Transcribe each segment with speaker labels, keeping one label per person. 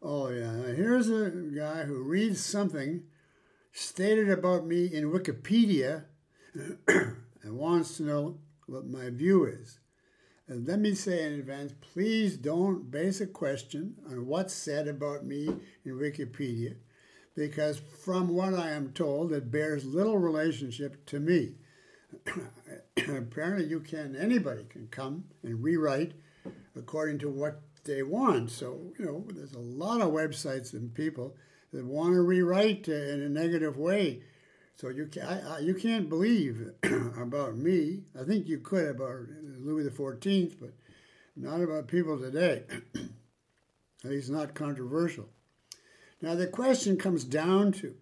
Speaker 1: Oh, yeah. Now, here's a guy who reads something stated about me in Wikipedia and wants to know what my view is. And let me say in advance, please don't base a question on what's said about me in Wikipedia, because from what I am told, it bears little relationship to me. Apparently anybody can come and rewrite according to what they want. So, there's a lot of websites and people that want to rewrite in a negative way. So you can't believe about me. I think you could about Louis XIV, but not about people today. At least not controversial. Now the question comes down to,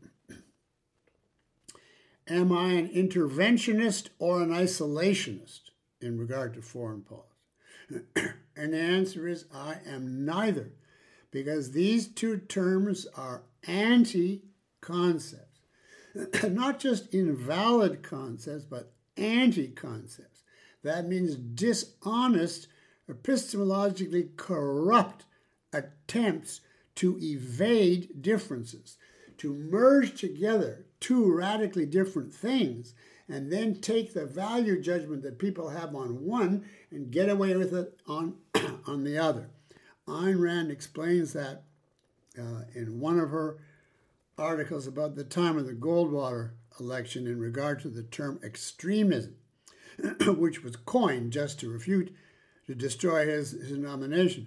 Speaker 1: am I an interventionist or an isolationist in regard to foreign policy? And the answer is I am neither, because these two terms are anti-concepts. Not just invalid concepts, but anti-concepts. That means dishonest, epistemologically corrupt attempts to evade differences, to merge together two radically different things, and then take the value judgment that people have on one and get away with it on the other. Ayn Rand explains that in one of her articles about the time of the Goldwater election in regard to the term extremism, which was coined just to destroy his nomination.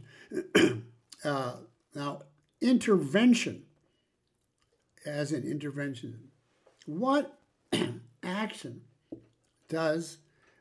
Speaker 1: Now, intervention, as in intervention, what action does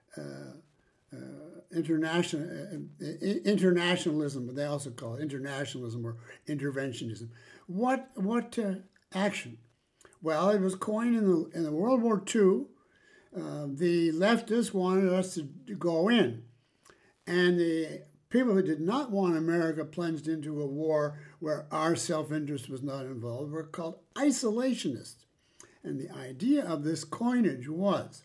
Speaker 1: internationalism, but they also call it internationalism or interventionism, what action? Well, it was coined in the World War II. The leftists wanted us to go in, and the people who did not want America plunged into a war where our self-interest was not involved were called isolationists. And the idea of this coinage was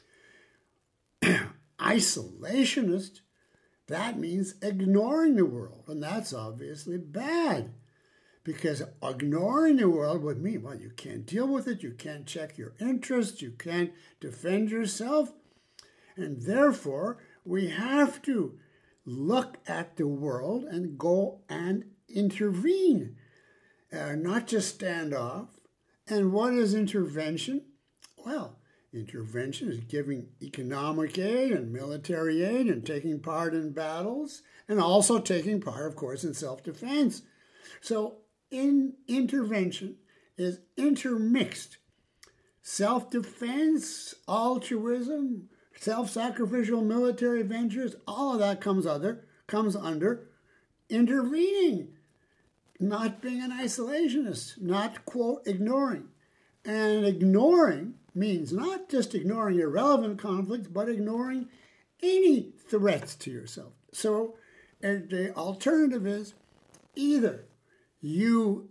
Speaker 1: isolationist. That means ignoring the world, and that's obviously bad. Because ignoring the world would mean, well, you can't deal with it, you can't check your interests, you can't defend yourself. And therefore, we have to look at the world and go and intervene, not just stand off. And what is intervention? Well, intervention is giving economic aid and military aid and taking part in battles and also taking part, of course, in self-defense. So, intervention is intermixed. Self-defense, altruism, self-sacrificial military ventures, all of that comes under intervening, not being an isolationist, not, quote, ignoring. And ignoring means not just ignoring irrelevant conflicts, but ignoring any threats to yourself. So the alternative is either you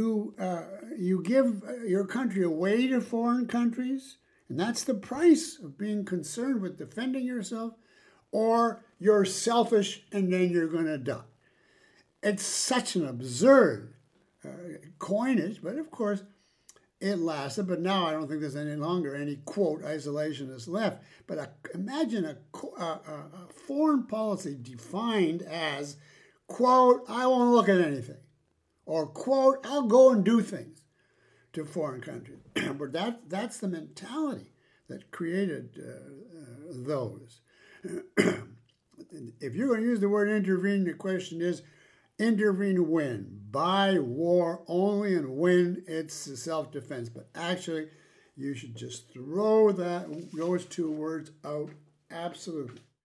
Speaker 1: give your country away to foreign countries, and that's the price of being concerned with defending yourself, or you're selfish and then you're going to die. It's such an absurd coinage, but of course it lasted. But now I don't think there's any longer any, quote, isolationists left. But imagine a foreign policy defined as, quote, I won't look at anything. Or, quote, I'll go and do things to foreign countries. But that's the mentality that created those. If you're going to use the word intervene, the question is, intervene when? By war only, and when it's self-defense. But actually, you should just throw those two words out absolutely.